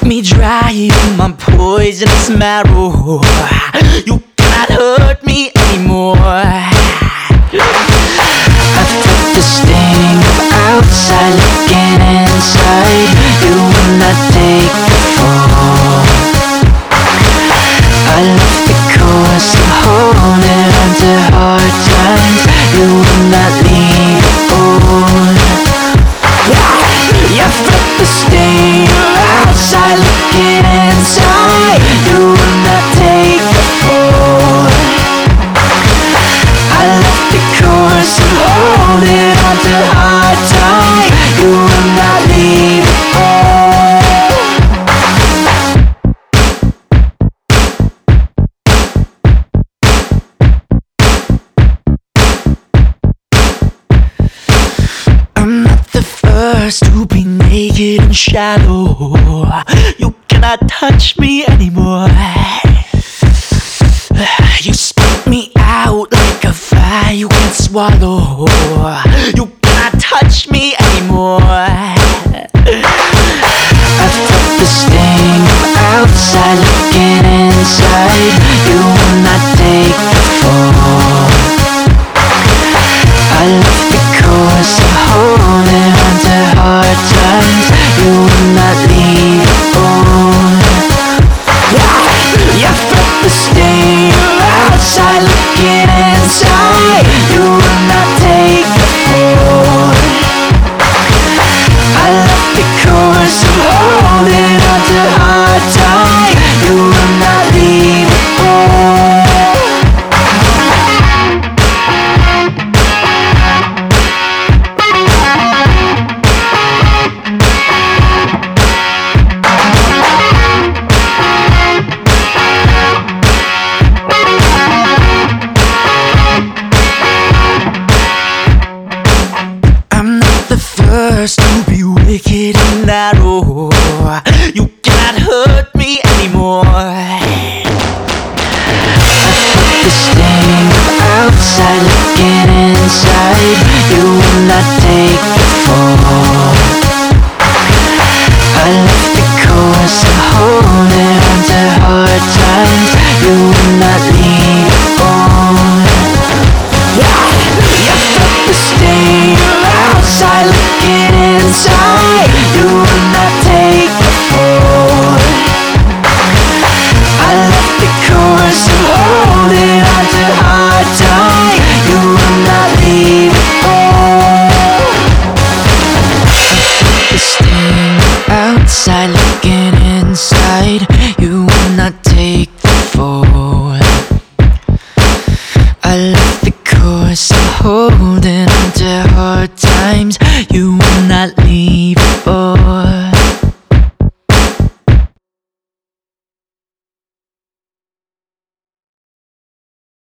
me dry in my poisonous marrow. You cannot hurt me anymore. I felt the sting of outside looking inside. You will not take the fall. I left the course and holding on to hard times. You will not leave on. You felt the sting of outside looking inside. You will not take the fall. I left the course and holding on to hard times. You will not leave on. I'm not the first to be naked and shallow. You cannot touch me anymore. You spit me out like a fire you can't swallow. You cannot touch me anymore. I felt the sting of outside looking inside. You will not take the fall. I left the course and holding on to hard times. You will not leave on. You felt the sting of outside looking inside. You will not take the fall. I left the course and holding on to hard times. You will not leave on. I'm not the first to be wicked and narrow. You cannot hurt me anymore. The sting of outside looking inside. You will not take the fall. I left the course and holding on to hard times. You will not leave on. You felt the sting of outside looking inside. You will not take the fall. I left the course and holding on to hard times. You will not leave on. The sting outside looking inside. You will not take the fall. I left the course and holding on to hard times. You will not leave on.